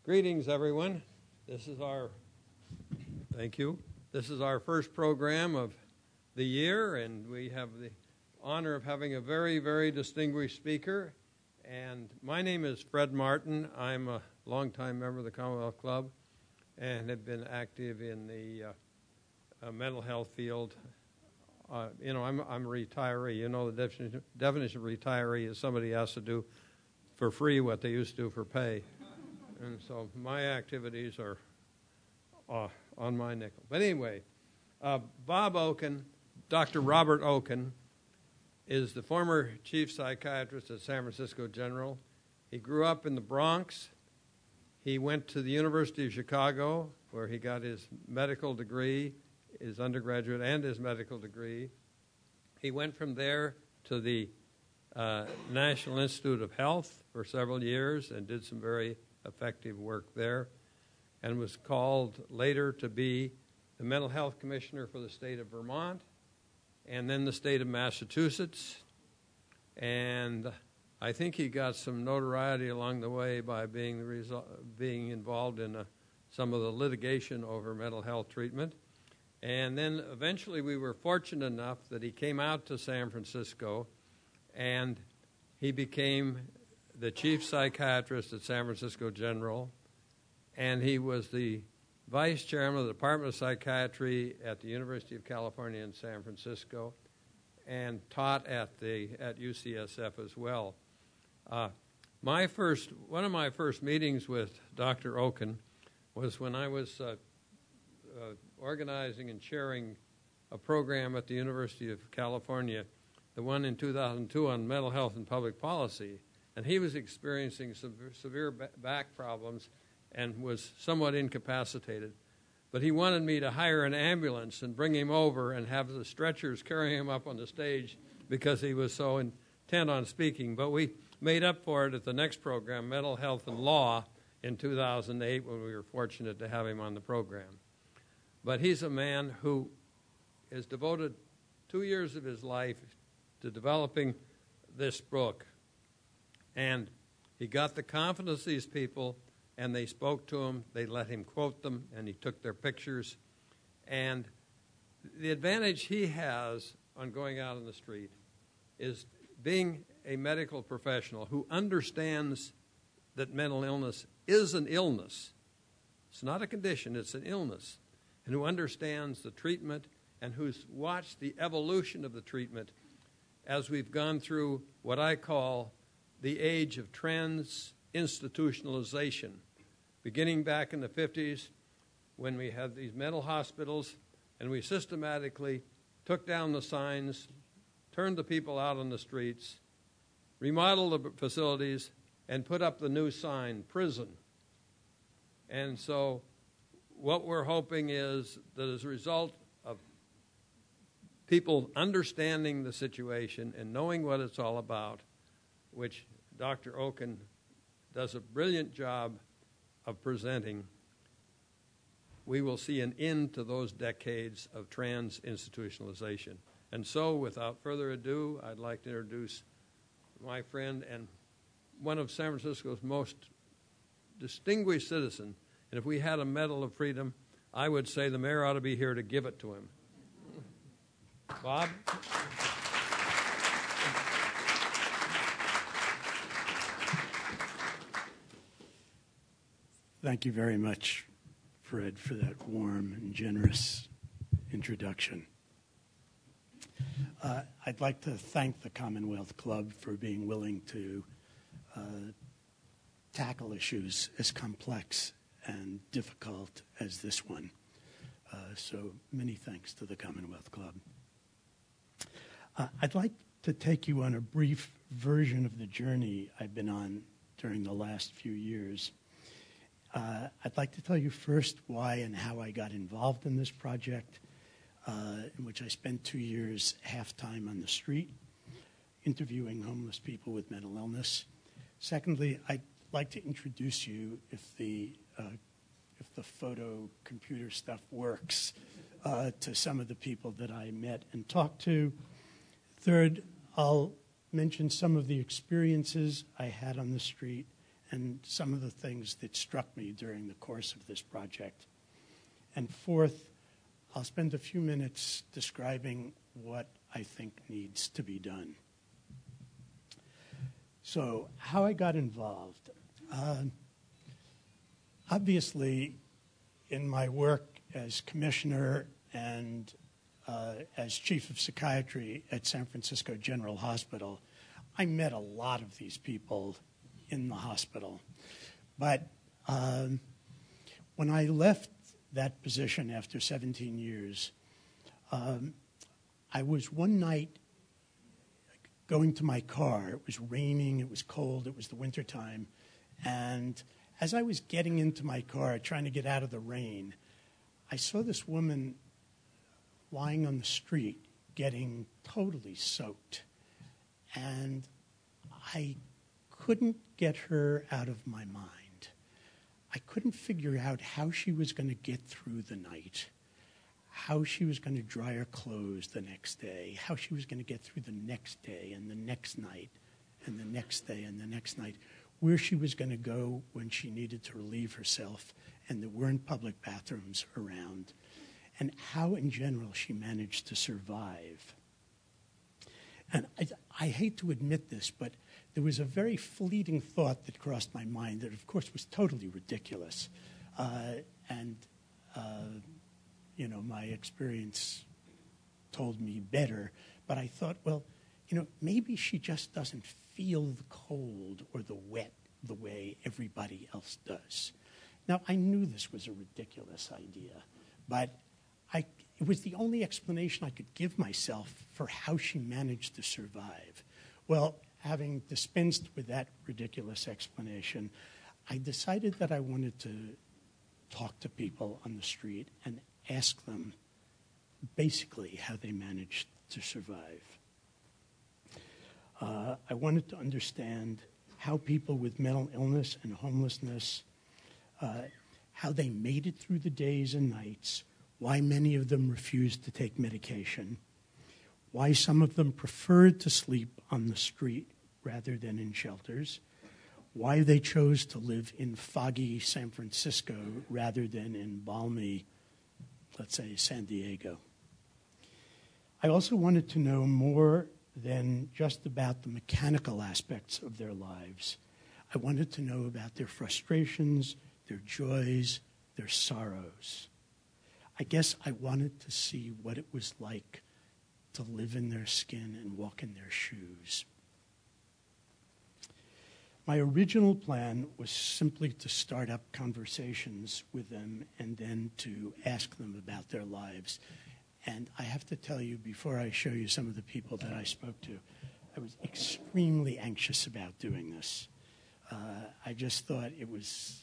Greetings, everyone. This is our first program of the year, and we have the honor of having a very, very distinguished speaker. And my name is Fred Martin. I'm a longtime member of the Commonwealth Club and have been active in the mental health field. I'm a retiree. You know, the definition of retiree is somebody has to do for free what they used to do for pay. And so my activities are on my nickel. But anyway, Bob Okun, Dr. Robert Okun, is the former chief psychiatrist at San Francisco General. He grew up in the Bronx. He went to the University of Chicago, where he got his medical degree, his undergraduate and his medical degree. He went from there to the National Institute of Health for several years and did some very effective work there, and was called later to be the mental health commissioner for the state of Vermont and then the state of Massachusetts. And I think he got some notoriety along the way by being involved in some of the litigation over mental health treatment. And then eventually we were fortunate enough that he came out to San Francisco and he became the chief psychiatrist at San Francisco General, and he was the vice chairman of the Department of Psychiatry at the University of California in San Francisco, and taught at UCSF as well. One of my first meetings with Dr. Okun was when I was organizing and chairing a program at the University of California, the one in 2002 on mental health and public policy. And he was experiencing severe back problems and was somewhat incapacitated. But he wanted me to hire an ambulance and bring him over and have the stretchers carry him up on the stage because he was so intent on speaking. But we made up for it at the next program, Mental Health and Law, in 2008, when we were fortunate to have him on the program. But he's a man who has devoted 2 years of his life to developing this book. And he got the confidence of these people, and they spoke to him, they let him quote them, and he took their pictures. And the advantage he has on going out on the street is being a medical professional who understands that mental illness is an illness. It's not a condition, it's an illness. And who understands the treatment and who's watched the evolution of the treatment as we've gone through what I call the age of trans-institutionalization, beginning back in the 50s when we had these mental hospitals and we systematically took down the signs, turned the people out on the streets, remodeled the facilities, and put up the new sign, prison. And so what we're hoping is that as a result of people understanding the situation and knowing what it's all about, which Dr. Okun does a brilliant job of presenting, we will see an end to those decades of trans-institutionalization. And so, without further ado, I'd like to introduce my friend and one of San Francisco's most distinguished citizens. And if we had a Medal of Freedom, I would say the mayor ought to be here to give it to him. Bob? Thank you very much, Fred, for that warm and generous introduction. I'd like to thank the Commonwealth Club for being willing to tackle issues as complex and difficult as this one. So many thanks to the Commonwealth Club. I'd like to take you on a brief version of the journey I've been on during the last few years. I'd like to tell you first why and how I got involved in this project, in which I spent 2 years half-time on the street, interviewing homeless people with mental illness. Secondly, I'd like to introduce you, if the photo computer stuff works, to some of the people that I met and talked to. Third, I'll mention some of the experiences I had on the street and some of the things that struck me during the course of this project. And fourth, I'll spend a few minutes describing what I think needs to be done. So, how I got involved. Obviously, in my work as commissioner and as chief of psychiatry at San Francisco General Hospital, I met a lot of these people in the hospital. But when I left that position after 17 years, I was one night going to my car. It was raining, it was cold, it was the wintertime. And as I was getting into my car, trying to get out of the rain, I saw this woman lying on the street, getting totally soaked. And I couldn't get her out of my mind. I couldn't figure out how she was going to get through the night, how she was going to dry her clothes the next day, how she was going to get through the next day and the next night and the next day and the next night, where she was going to go when she needed to relieve herself and there weren't public bathrooms around, and how in general she managed to survive. And I hate to admit this, but there was a very fleeting thought that crossed my mind that, of course, was totally ridiculous. My experience told me better. But I thought, well, maybe she just doesn't feel the cold or the wet the way everybody else does. Now, I knew this was a ridiculous idea, but it was the only explanation I could give myself for how she managed to survive. Well, having dispensed with that ridiculous explanation, I decided that I wanted to talk to people on the street and ask them basically how they managed to survive. I wanted to understand how people with mental illness and homelessness, how they made it through the days and nights, why many of them refused to take medication, why some of them preferred to sleep on the street rather than in shelters, why they chose to live in foggy San Francisco rather than in balmy, let's say, San Diego. I also wanted to know more than just about the mechanical aspects of their lives. I wanted to know about their frustrations, their joys, their sorrows. I guess I wanted to see what it was like to live in their skin and walk in their shoes. My original plan was simply to start up conversations with them and then to ask them about their lives. And I have to tell you, before I show you some of the people that I spoke to, I was extremely anxious about doing this. I just thought it was,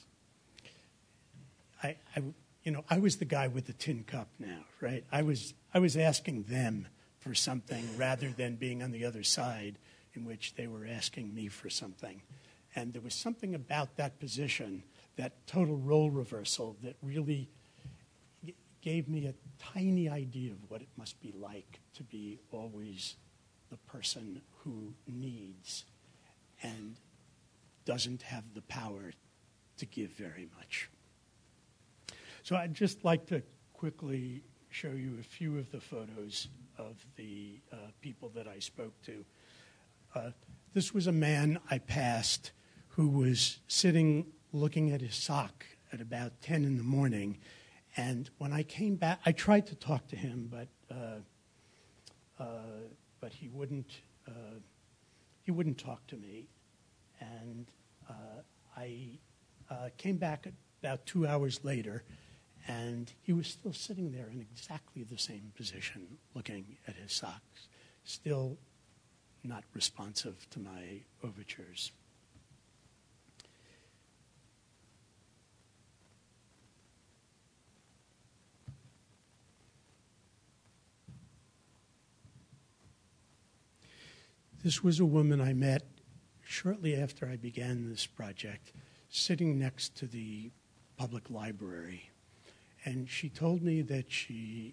I was the guy with the tin cup now, right? I was asking them for something rather than being on the other side in which they were asking me for something. And there was something about that position, that total role reversal, that really gave me a tiny idea of what it must be like to be always the person who needs and doesn't have the power to give very much. So I'd just like to quickly show you a few of the photos of the people that I spoke to. This was a man I passed who was sitting looking at his sock at about 10 in the morning. And when I came back, I tried to talk to him, but he wouldn't talk to me. And I came back about 2 hours later, and he was still sitting there in exactly the same position, looking at his socks, still not responsive to my overtures. This was a woman I met shortly after I began this project, sitting next to the public library. And she told me that she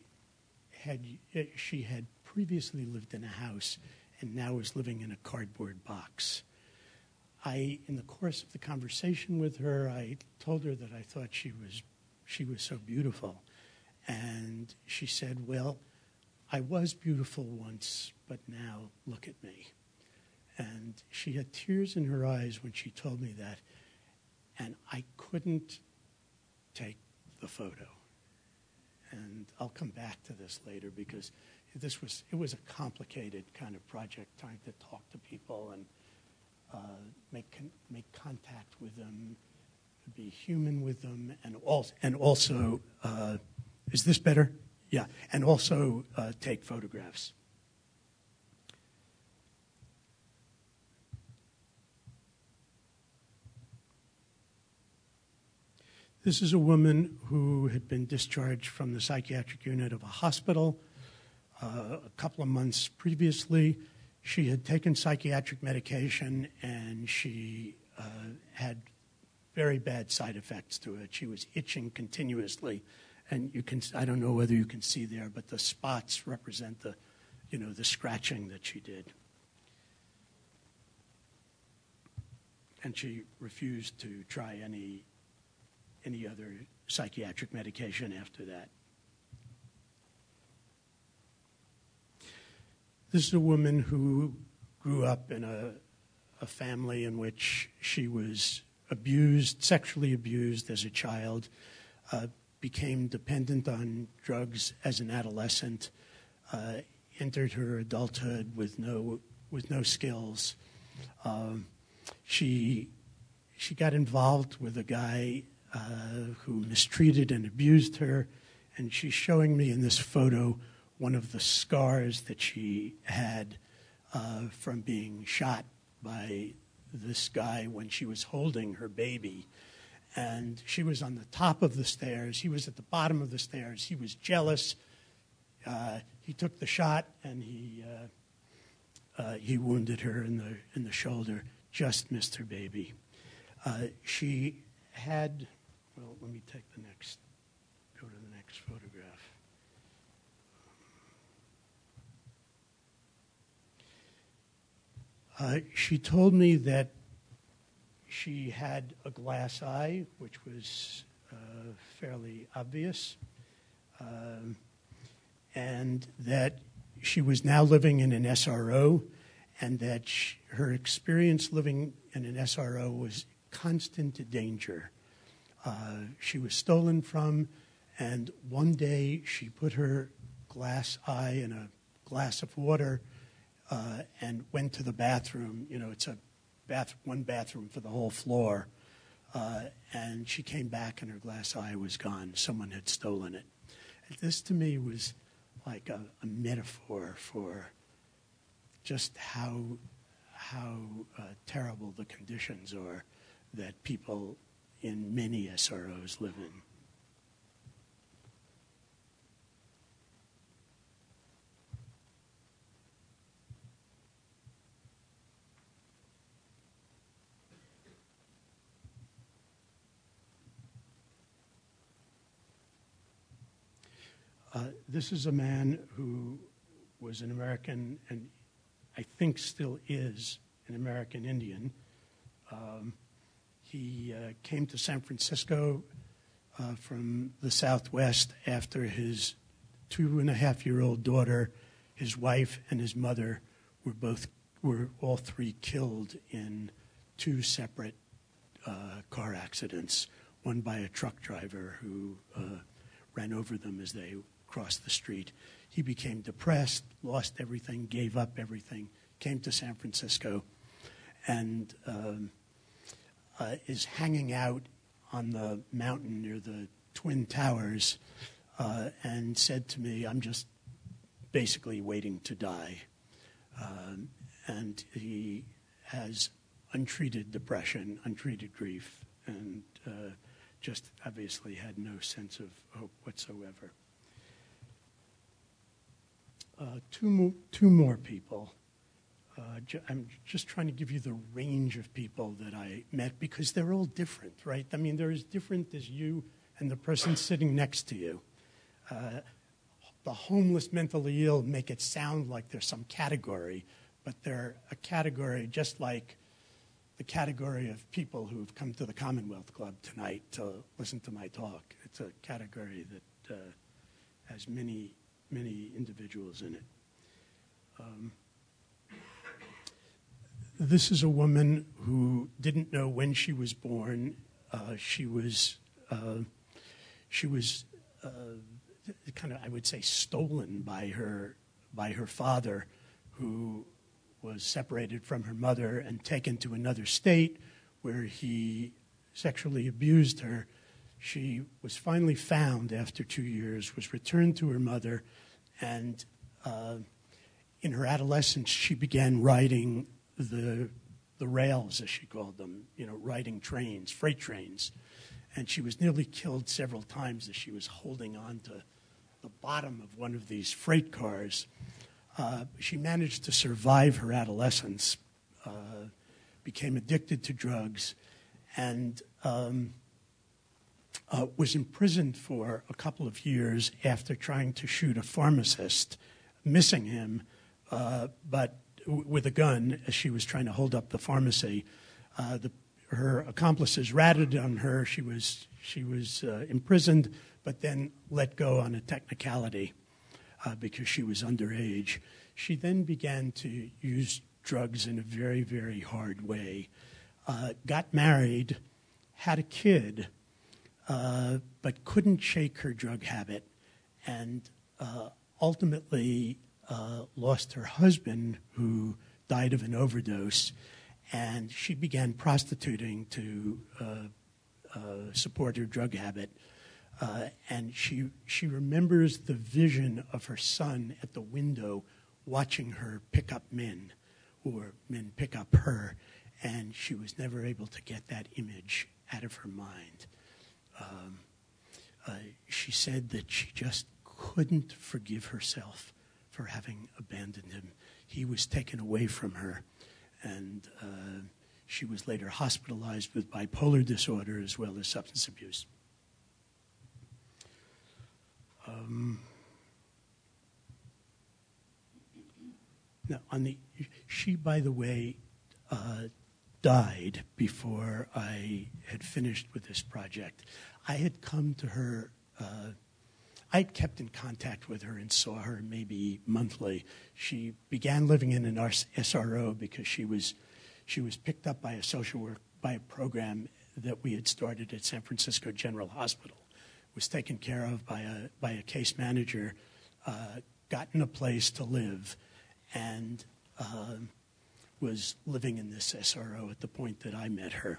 had previously lived in a house and now was living in a cardboard box. in the course of the conversation with her, I told her that I thought she was so beautiful. And she said, well, I was beautiful once, but now look at me. And she had tears in her eyes when she told me that, and I couldn't take the photo. And I'll come back to this later because it was a complicated kind of project, trying to talk to people and make contact with them, be human with them, and also is this better? Yeah, and also take photographs. This is a woman who had been discharged from the psychiatric unit of a hospital a couple of months previously. She had taken psychiatric medication, and she had very bad side effects to it. She was itching continuously, and I don't know whether you can see there, but the spots represent the scratching that she did. And she refused to try any other psychiatric medication after that. This is a woman who grew up in a family in which she was sexually abused as a child, became dependent on drugs as an adolescent, entered her adulthood with no skills. She got involved with a guy who mistreated and abused her, and she's showing me in this photo one of the scars that she had from being shot by this guy when she was holding her baby. And she was on the top of the stairs. He was at the bottom of the stairs. He was jealous. He took the shot, and he wounded her in the shoulder, just missed her baby. She had... Well, let me go to the next photograph. She told me that she had a glass eye, which was fairly obvious, and that she was now living in an SRO, and that her experience living in an SRO was constant danger. She was stolen from, and one day she put her glass eye in a glass of water and went to the bathroom. It's one bathroom for the whole floor. And she came back and her glass eye was gone. Someone had stolen it. And this to me was like a metaphor for just how terrible the conditions are that people in many SROs live in. This is a man who was an American, and I think still is an American Indian. He came to San Francisco from the Southwest after his 2.5-year-old daughter, his wife, and his mother were all three killed in two separate car accidents. One by a truck driver who ran over them as they crossed the street. He became depressed, lost everything, gave up everything, came to San Francisco, and is hanging out on the mountain near the Twin Towers and said to me, I'm just basically waiting to die. And he has untreated depression, untreated grief, and just obviously had no sense of hope whatsoever. Two more people. I'm just trying to give you the range of people that I met because they're all different, right? I mean, they're as different as you and the person sitting next to you. The homeless, mentally ill make it sound like there's some category, but they're a category just like the category of people who have come to the Commonwealth Club tonight to listen to my talk. It's a category that has many, many individuals in it. This is a woman who didn't know when she was born. She was kind of, I would say, stolen by her father, who was separated from her mother and taken to another state where he sexually abused her. She was finally found after 2 years, was returned to her mother, and in her adolescence, she began riding the rails, as she called them, riding trains, freight trains. And she was nearly killed several times as she was holding on to the bottom of one of these freight cars. She managed to survive her adolescence, became addicted to drugs, and was imprisoned for a couple of years after trying to shoot a pharmacist, missing him, but with a gun as she was trying to hold up the pharmacy. Her accomplices ratted on her. She was imprisoned, but then let go on a technicality because she was underage. She then began to use drugs in a very, very hard way. Got married, had a kid, but couldn't shake her drug habit, and ultimately lost her husband, who died of an overdose, and she began prostituting to support her drug habit. And she remembers the vision of her son at the window watching her pick up men, or men pick up her, and she was never able to get that image out of her mind. She said that she just couldn't forgive herself for having abandoned him. He was taken away from her, and she was later hospitalized with bipolar disorder as well as substance abuse. Now, she, by the way, died before I had finished with this project. I had come to her. I'd kept in contact with her and saw her maybe monthly. She began living in an SRO because she was picked up by a social work, by a program that we had started at San Francisco General Hospital. Was taken care of by a case manager, gotten a place to live, and was living in this SRO at the point that I met her.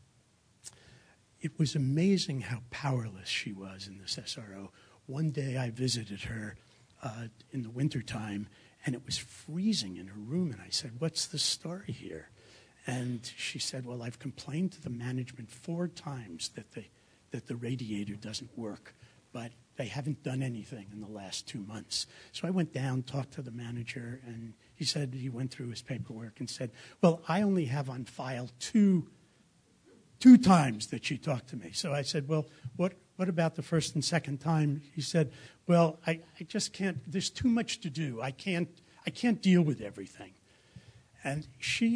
It was amazing how powerless she was in this SRO. One day I visited her in the wintertime, and it was freezing in her room, and I said, "What's the story here?" And she said, "Well, I've complained to the management 4 times that the radiator doesn't work, but they haven't done anything in the last 2 months." So I went down, talked to the manager, and he said he went through his paperwork and said, "Well, I only have on file two times that she talked to me." So I said, "Well, what about the first and second time?" He said, "Well, I just can't. There's too much to do. I can't deal with everything." And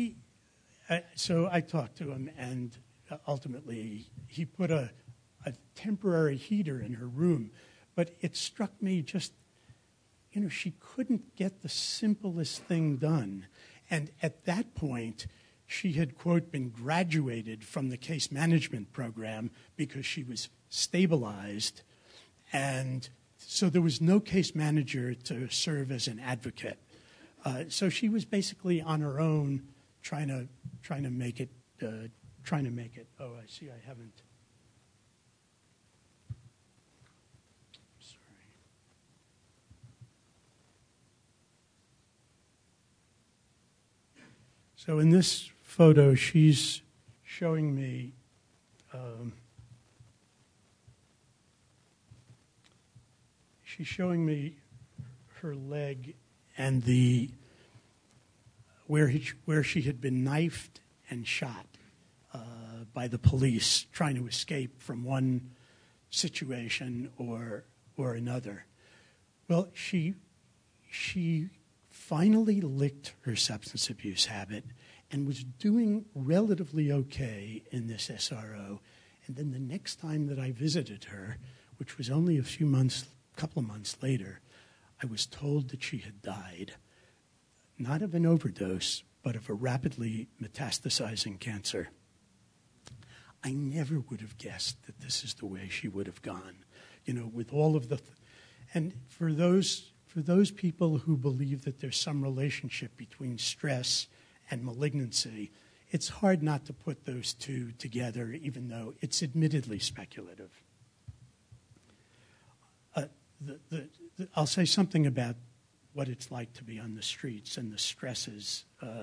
so I talked to him, and ultimately he put a temporary heater in her room. But it struck me just, she couldn't get the simplest thing done. And at that point, she had, quote, been graduated from the case management program because she was stabilized. And so there was no case manager to serve as an advocate. So she was basically on her own trying to make it. Oh, I see I haven't. So in this photo, she's showing me her leg and where she had been knifed and shot by the police trying to escape from one situation or another. Well, she finally licked her substance abuse habit and was doing relatively okay in this SRO. And then the next time that I visited her, which was only a couple of months later, I was told that she had died, not of an overdose, but of a rapidly metastasizing cancer. I never would have guessed that this is the way she would have gone, with all of the... And for those people who believe that there's some relationship between stress and malignancy, it's hard not to put those two together, even though it's admittedly speculative. I'll say something about what it's like to be on the streets and the stresses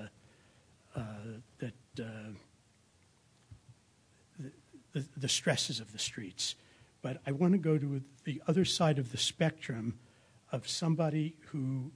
the stresses of the streets. But I want to go to the other side of the spectrum of somebody who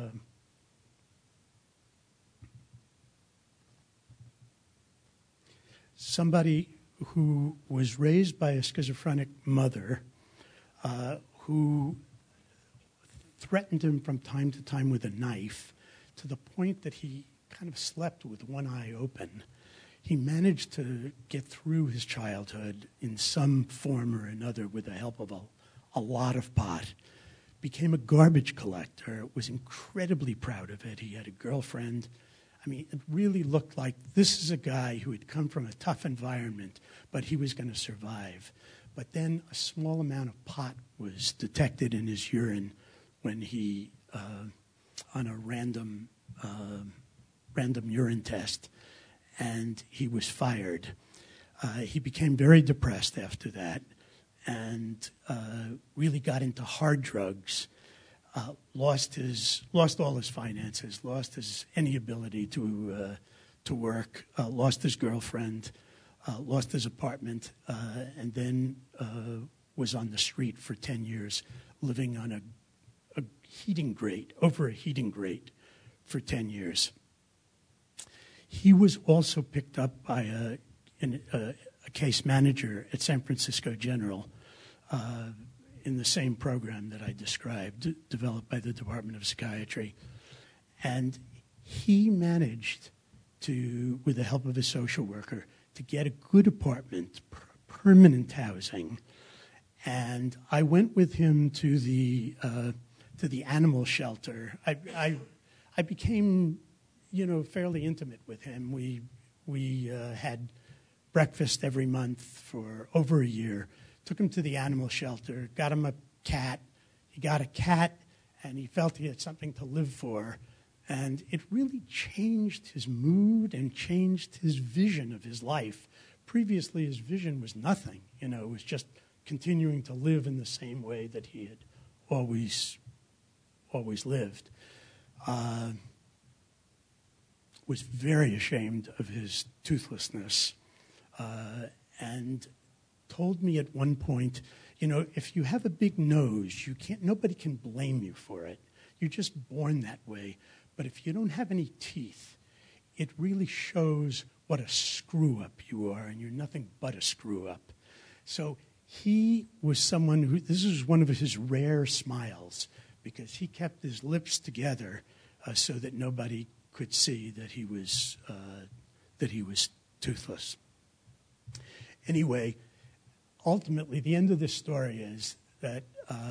was raised by a schizophrenic mother who threatened him from time to time with a knife to the point that he kind of slept with one eye open. He managed to get through his childhood in some form or another with the help of a lot of pot. Became a garbage collector, was incredibly proud of it. He had a girlfriend. I mean, it really looked like this is a guy who had come from a tough environment, but he was going to survive. But then a small amount of pot was detected in his urine when he, on a random urine test, and he was fired. He became very depressed after that and really got into hard drugs, lost all his finances, lost any ability to work, lost his girlfriend, lost his apartment, and then was on the street for 10 years, living on a heating grate, over a heating grate for 10 years. He was also picked up by a case manager at San Francisco General in the same program that I described, developed by the Department of Psychiatry. And he managed to, with the help of his social worker, to get a good apartment, permanent housing. And I went with him to the animal shelter. I became, fairly intimate with him. We had breakfast every month for over a year. Took him to the animal shelter, got him a cat. He got a cat, and he felt he had something to live for. And it really changed his mood and changed his vision of his life. Previously, his vision was nothing. It was just continuing to live in the same way that he had always lived. Was very ashamed of his toothlessness and told me at one point, if you have a big nose, nobody can blame you for it. You're just born that way. But if you don't have any teeth, it really shows what a screw-up you are, and you're nothing but a screw-up. So he was someone who, this was one of his rare smiles, because he kept his lips together so that nobody could see that he was toothless. Anyway, ultimately, the end of this story is that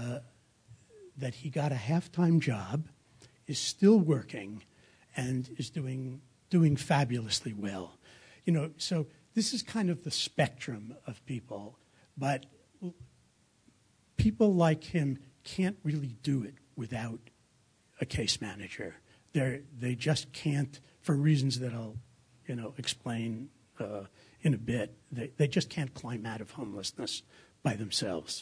he got a half-time job, is still working, and is doing fabulously well. So this is kind of the spectrum of people, but people like him can't really do it without a case manager. They just can't, for reasons that I'll explain in a bit. They just can't climb out of homelessness by themselves.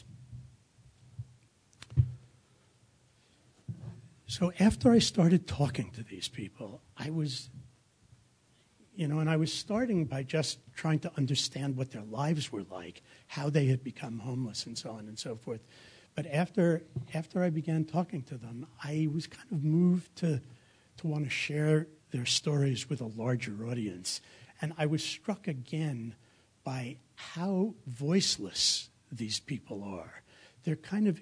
So after I started talking to these people, I was starting by just trying to understand what their lives were like, how they had become homeless, and so on and so forth. But after I began talking to them, I was kind of moved to want to share their stories with a larger audience. And I was struck again by how voiceless these people are. They're kind of,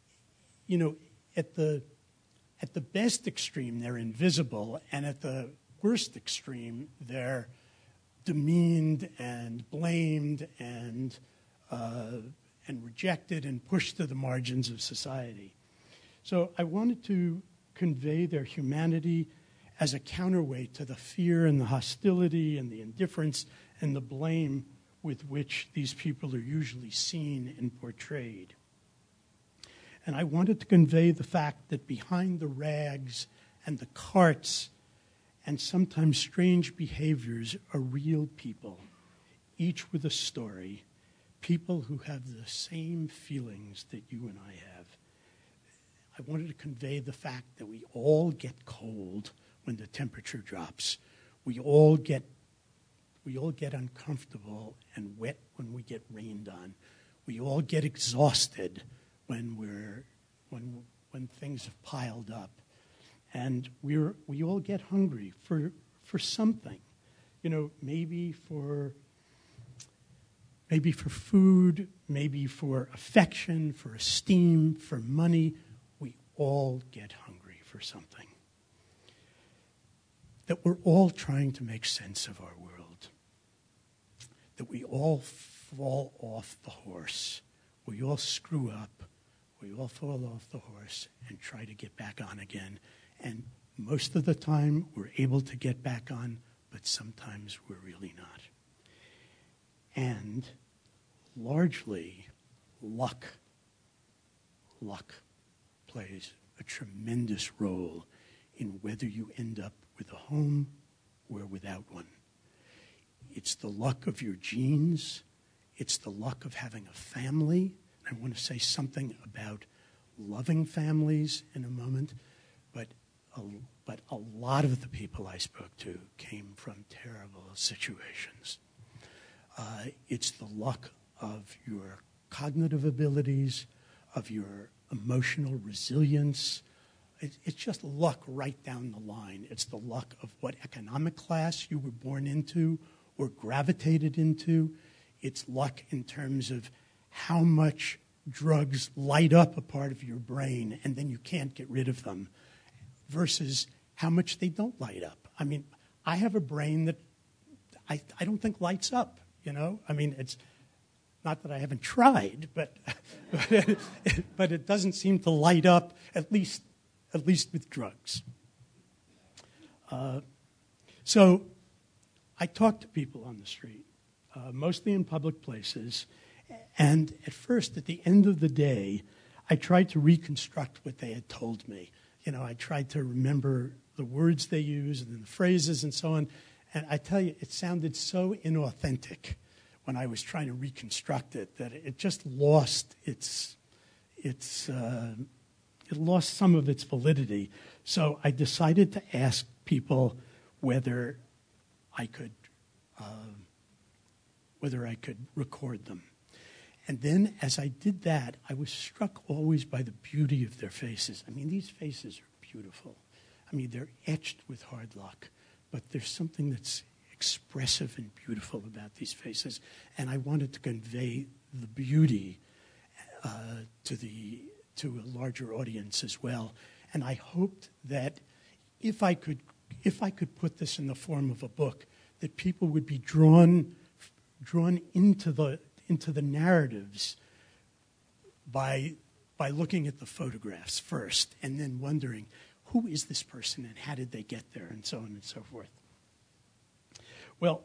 at the best extreme, they're invisible, and at the worst extreme, they're demeaned and blamed and rejected and pushed to the margins of society. So I wanted to convey their humanity as a counterweight to the fear and the hostility and the indifference and the blame with which these people are usually seen and portrayed. And I wanted to convey the fact that behind the rags and the carts and sometimes strange behaviors are real people, each with a story, people who have the same feelings that you and I have. I wanted to convey the fact that we all get cold when the temperature drops. We all get uncomfortable and wet when we get rained on. We all get exhausted when things have piled up. And we all get hungry for something. Maybe for food, maybe for affection, for esteem, for money. We all get hungry for something. That we're all trying to make sense of our world. That we all fall off the horse. We all screw up. We all fall off the horse and try to get back on again. And most of the time, we're able to get back on, but sometimes we're really not. And largely, luck plays a tremendous role in whether you end up with a home or without one. It's the luck of your genes. It's the luck of having a family. I want to say something about loving families in a moment, but a lot of the people I spoke to came from terrible situations. It's the luck of your cognitive abilities, of your emotional resilience. It's just luck right down the line. It's the luck of what economic class you were born into or gravitated into. It's luck in terms of how much drugs light up a part of your brain and then you can't get rid of them versus how much they don't light up. I mean, I have a brain that I don't think lights up, it's not that I haven't tried, but it doesn't seem to light up, at least with drugs. So I talk to people on the street, mostly in public places, and at first, at the end of the day, I tried to reconstruct what they had told me. I tried to remember the words they used and the phrases and so on, and I tell you, it sounded so inauthentic when I was trying to reconstruct it that it just lost it lost some of its validity. So I decided to ask people whether I could record them. And then as I did that, I was struck always by the beauty of their faces. I mean, these faces are beautiful. I mean, they're etched with hard luck, but there's something that's expressive and beautiful about these faces. And I wanted to convey the beauty to a larger audience as well. And I hoped that if I could put this in the form of a book, that people would be drawn into the narratives by looking at the photographs first and then wondering, who is this person and how did they get there, and so on and so forth. Well,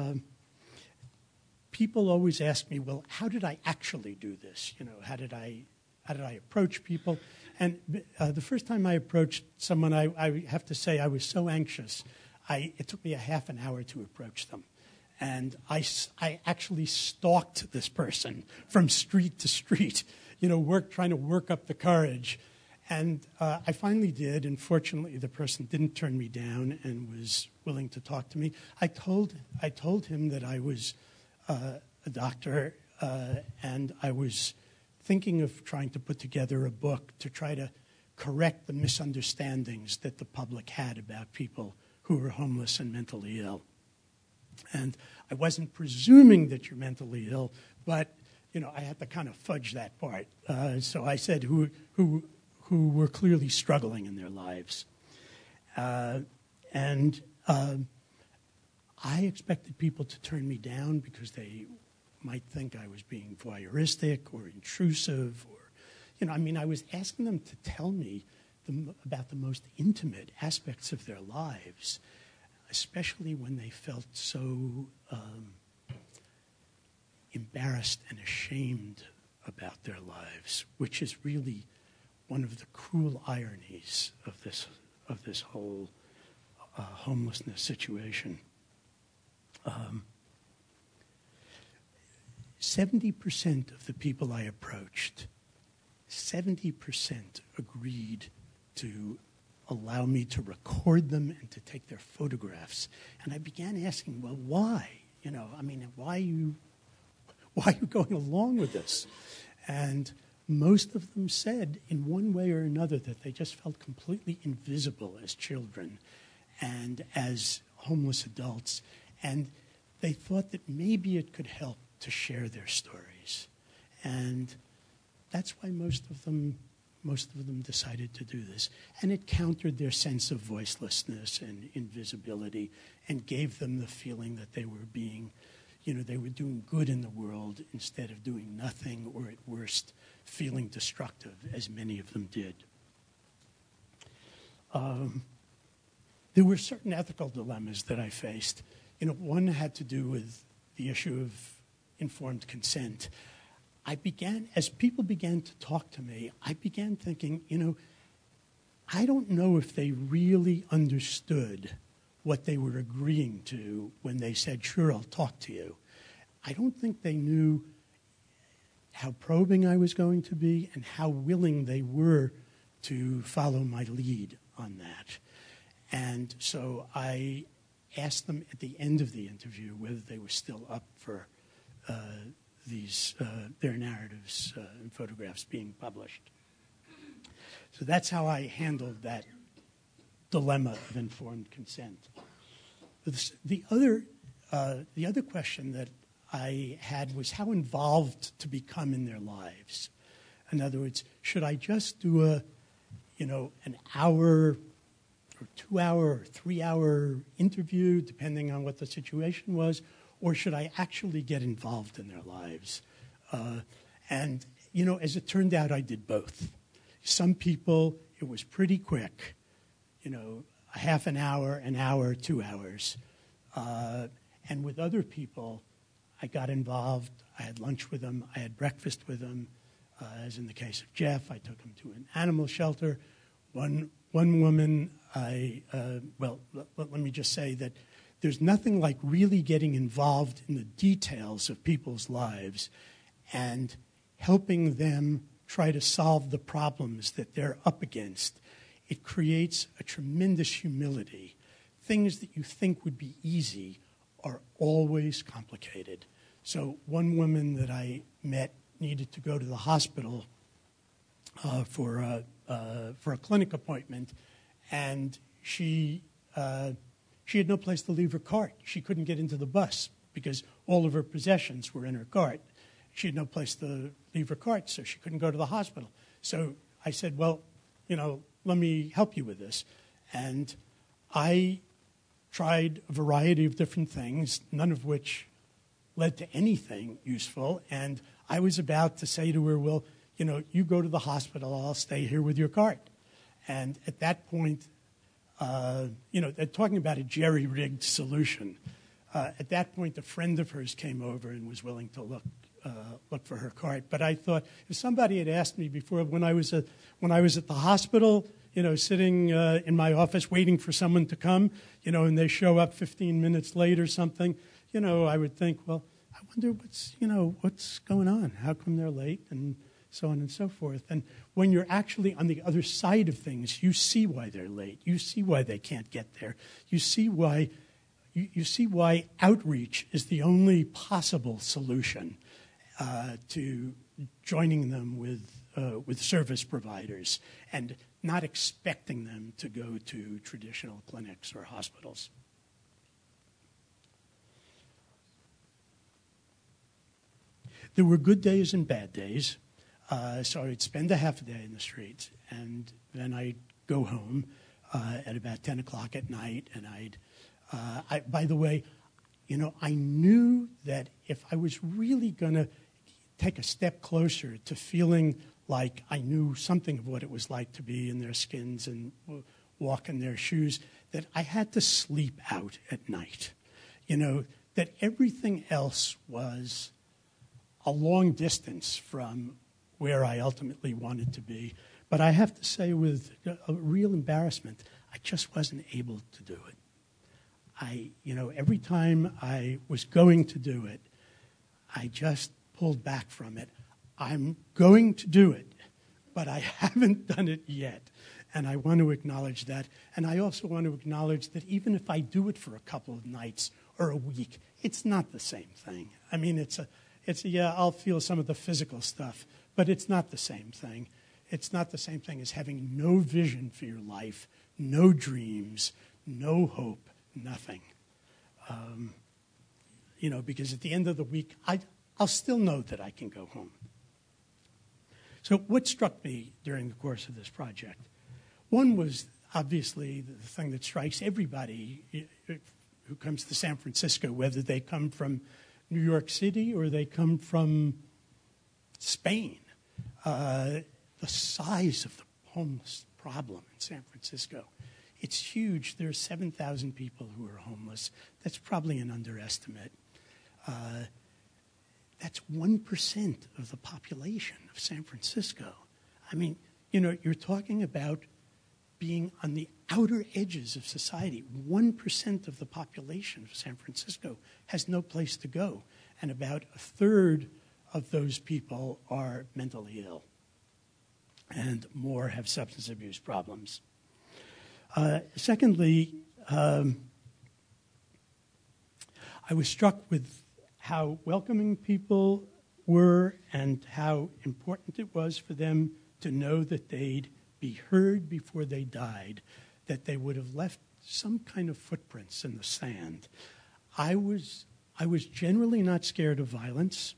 people always ask me, well, how did I actually do this? How did I approach people? And the first time I approached someone, I have to say I was so anxious. It took me a half an hour to approach them. And I actually stalked this person from street to street, trying to work up the courage. And I finally did, and fortunately the person didn't turn me down and was willing to talk to me. I told him that I was a doctor and I was thinking of trying to put together a book to try to correct the misunderstandings that the public had about people who were homeless and mentally ill. And I wasn't presuming that you're mentally ill, but I had to kind of fudge that part. So I said who were clearly struggling in their lives. And I expected people to turn me down because they might think I was being voyeuristic or intrusive, or, I was asking them to tell me about the most intimate aspects of their lives, especially when they felt so embarrassed and ashamed about their lives, which is really one of the cruel ironies of this whole homelessness situation. 70% of the people I approached, 70% agreed to allow me to record them and to take their photographs. And I began asking, well, why? Why are you going along with this? And most of them said, in one way or another, that they just felt completely invisible as children and as homeless adults. And they thought that maybe it could help to share their stories. And that's why most of them decided to do this. And it countered their sense of voicelessness and invisibility and gave them the feeling that they were being, they were doing good in the world instead of doing nothing, or at worst, feeling destructive, as many of them did. There were certain ethical dilemmas that I faced. One had to do with the issue of informed consent. As people began to talk to me, I began thinking, I don't know if they really understood what they were agreeing to when they said, sure, I'll talk to you. I don't think they knew how probing I was going to be and how willing they were to follow my lead on that. And so I asked them at the end of the interview whether they were still up for their narratives and photographs being published. So that's how I handled that dilemma of informed consent. The other question that I had was how involved to become in their lives. In other words, should I just do an hour or 2 hour or 3 hour interview, depending on what the situation was, or should I actually get involved in their lives? And as it turned out, I did both. Some people, it was pretty quick, a half an hour, 2 hours. And with other people, I got involved. I had lunch with them. I had breakfast with them. As in the case of Jeff, I took him to an animal shelter. One woman, let me just say that there's nothing like really getting involved in the details of people's lives and helping them try to solve the problems that they're up against. It creates a tremendous humility. Things that you think would be easy are always complicated. So one woman that I met needed to go to the hospital for a clinic appointment, and she had no place to leave her cart. She couldn't get into the bus because all of her possessions were in her cart. She had no place to leave her cart, so she couldn't go to the hospital. So I said, well, let me help you with this. And I tried a variety of different things, none of which led to anything useful. And I was about to say to her, well, you go to the hospital, I'll stay here with your cart. And at that point, they're talking about a jerry-rigged solution. At that point, a friend of hers came over and was willing to look for her cart. But I thought, if somebody had asked me before, when I was at the hospital, sitting in my office waiting for someone to come, and they show up 15 minutes late or something, I would think, well, I wonder what's going on? How come they're late? And so on and so forth. And when you're actually on the other side of things, you see why they're late. You see why they can't get there. You see why outreach is the only possible solution to joining them with service providers and not expecting them to go to traditional clinics or hospitals. There were good days and bad days. So I'd spend a half a day in the streets, and then I'd go home at about 10 o'clock at night, and I'd By the way, I knew that if I was really going to take a step closer to feeling like I knew something of what it was like to be in their skins and walk in their shoes, that I had to sleep out at night. That everything else was a long distance from where I ultimately wanted to be. But I have to say with a real embarrassment, I just wasn't able to do it. Every time I was going to do it, I just pulled back from it. I'm going to do it, but I haven't done it yet. And I want to acknowledge that. And I also want to acknowledge that even if I do it for a couple of nights or a week, it's not the same thing. I mean, I'll feel some of the physical stuff, but it's not the same thing. It's not the same thing as having no vision for your life, no dreams, no hope, nothing. Because at the end of the week, I'll still know that I can go home. So what struck me during the course of this project? One was obviously the thing that strikes everybody who comes to San Francisco, whether they come from New York City or they come from Spain. The size of the homeless problem in San Francisco. It's huge. There are 7,000 people who are homeless. That's probably an underestimate. That's 1% of the population of San Francisco. I mean, you're talking about being on the outer edges of society. 1% of the population of San Francisco has no place to go, and about a third of those people are mentally ill, and more have substance abuse problems. Secondly, I was struck with how welcoming people were and how important it was for them to know that they'd be heard before they died, that they would have left some kind of footprints in the sand. I was generally not scared of violence,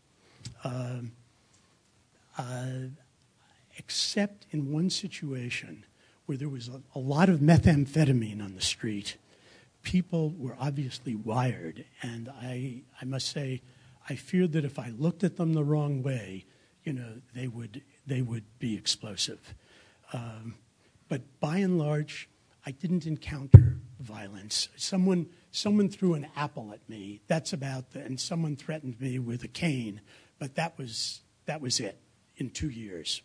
except in one situation where there was a lot of methamphetamine on the street. People were obviously wired, and I must say, I feared that if I looked at them the wrong way, they would be explosive. But by and large, I didn't encounter violence. Someone threw an apple at me. That's about and someone threatened me with a cane, but that was it in 2 years.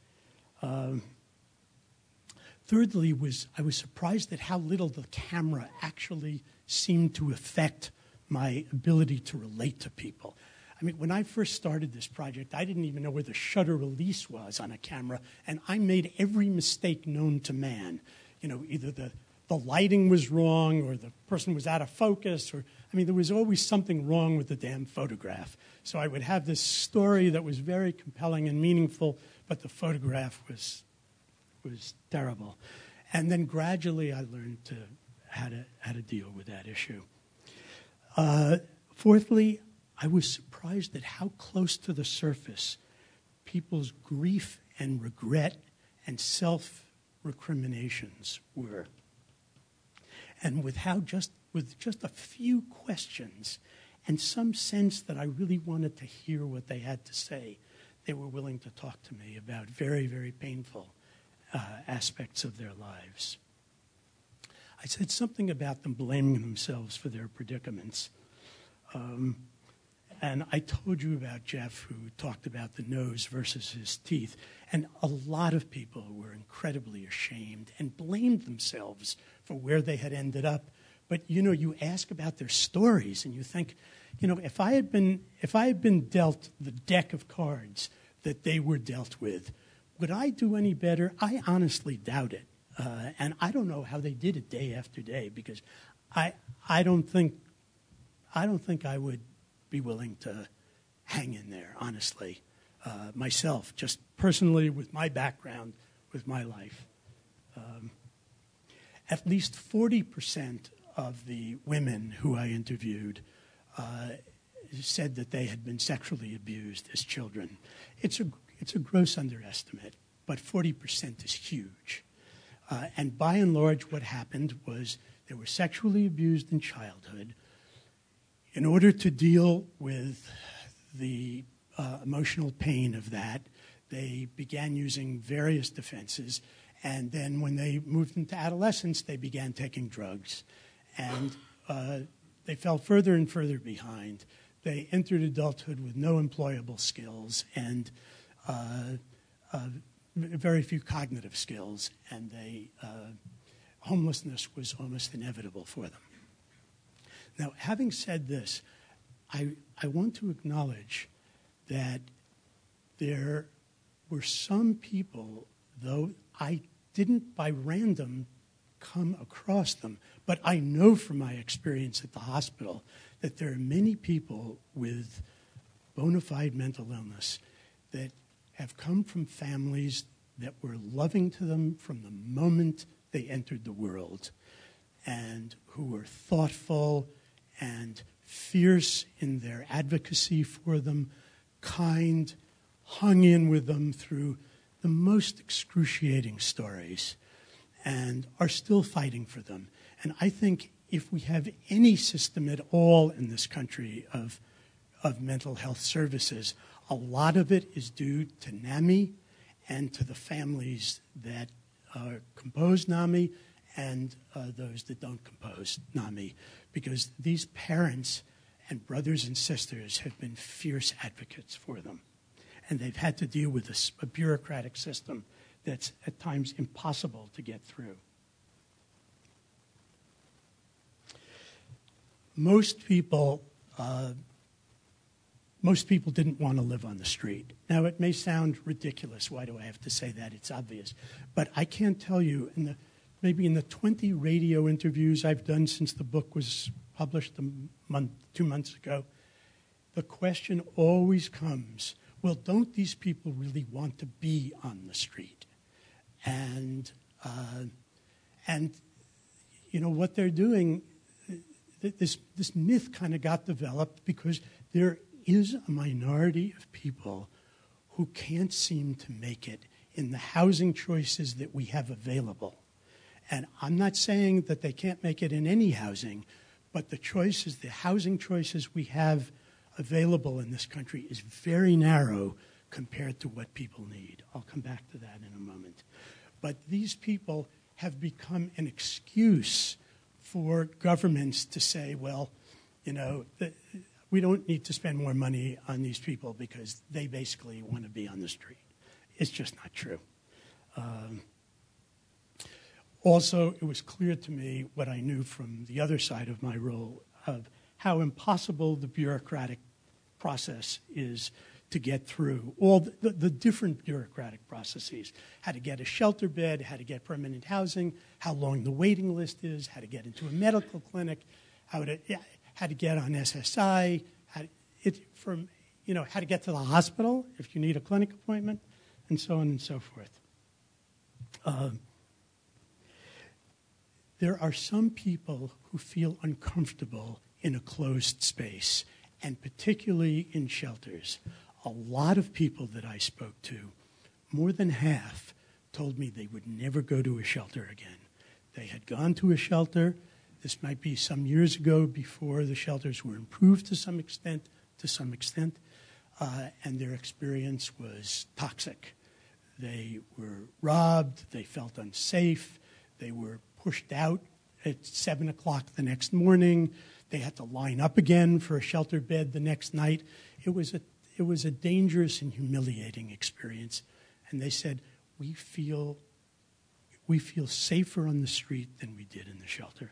Thirdly, I was surprised at how little the camera actually seemed to affect my ability to relate to people. I mean, when I first started this project, I didn't even know where the shutter release was on a camera, and I made every mistake known to man. Either the lighting was wrong or the person was out of focus, there was always something wrong with the damn photograph. So I would have this story that was very compelling and meaningful, but the photograph was terrible. And then gradually I learned how to deal with that issue. Fourthly, I was surprised at how close to the surface people's grief and regret and self-recriminations were. And with just a few questions and some sense that I really wanted to hear what they had to say, they were willing to talk to me about very, very painful aspects of their lives. I said something about them blaming themselves for their predicaments. And I told you about Jeff, who talked about the nose versus his teeth. And a lot of people were incredibly ashamed and blamed themselves for where they had ended up. But, you ask about their stories and you think, if I had been dealt the deck of cards that they were dealt with, would I do any better? I honestly doubt it. And I don't know how they did it day after day, because I don't think I would be willing to hang in there, honestly, myself, just personally with my background, with my life. At least 40% of the women who I interviewed said that they had been sexually abused as children. It's a gross underestimate, but 40% is huge. And by and large, what happened was They were sexually abused in childhood. In order to deal with the emotional pain of that, they began using various defenses. And then when they moved into adolescence, they began taking drugs. And they fell further and further behind. They entered adulthood with no employable skills and very few cognitive skills. And homelessness was almost inevitable for them. Now, having said this, I want to acknowledge that there were some people, though I didn't by random come across them, but I know from my experience at the hospital that there are many people with bona fide mental illness that have come from families that were loving to them from the moment they entered the world, and who were thoughtful and fierce in their advocacy for them, kind, hung in with them through the most excruciating stories, and are still fighting for them. And I think if we have any system at all in this country of mental health services, a lot of it is due to NAMI and to the families that compose NAMI and those that don't compose NAMI, because these parents and brothers and sisters have been fierce advocates for them. And they've had to deal with a bureaucratic system that's at times impossible to get through. Most people didn't want to live on the street. Now, it may sound ridiculous. Why do I have to say that? It's obvious. But I can't tell you, maybe in the 20 radio interviews I've done since the book was published 2 months ago, the question always comes, well, don't these people really want to be on the street? And you know, what they're doing, this myth kind of got developed because there is a minority of people who can't seem to make it in the housing choices that we have available. And I'm not saying that they can't make it in any housing, but the housing choices we have available in this country is very narrow compared to what people need. I'll come back to that in a moment. But these people have become an excuse for governments to say, well, you know, we don't need to spend more money on these people because they basically want to be on the street. It's just not true. Also, it was clear to me what I knew from the other side of my role of how impossible the bureaucratic process is to get through. All the different bureaucratic processes, how to get a shelter bed, how to get permanent housing, how long the waiting list is, how to get into a medical clinic, how to get on SSI, how to get to the hospital if you need a clinic appointment, and so on and so forth. There are some people who feel uncomfortable in a closed space, and particularly in shelters. A lot of people that I spoke to, more than half, told me they would never go to a shelter again. They had gone to a shelter. This might be some years ago before the shelters were improved to some extent, and their experience was toxic. They were robbed. They felt unsafe. They were pushed out at 7 o'clock the next morning. They had to line up again for a shelter bed the next night. It was a dangerous and humiliating experience. And they said, we feel safer on the street than we did in the shelter.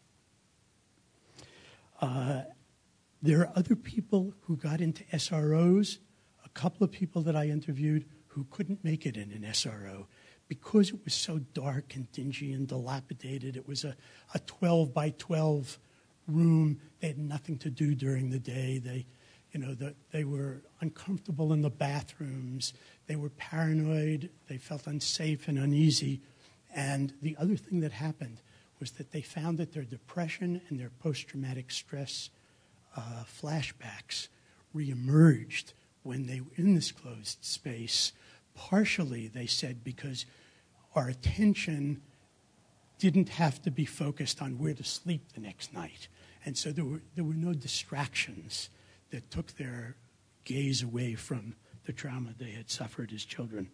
There are other people who got into SROs, a couple of people that I interviewed who couldn't make it in an SRO because it was so dark and dingy and dilapidated. It was a 12 by 12 room. They had nothing to do during the day. They were uncomfortable in the bathrooms. They were paranoid. They felt unsafe and uneasy. And the other thing that happened was that they found that their depression and their post-traumatic stress flashbacks reemerged when they were in this closed space. Partially, they said, because our attention didn't have to be focused on where to sleep the next night. And so there were no distractions that took their gaze away from the trauma they had suffered as children.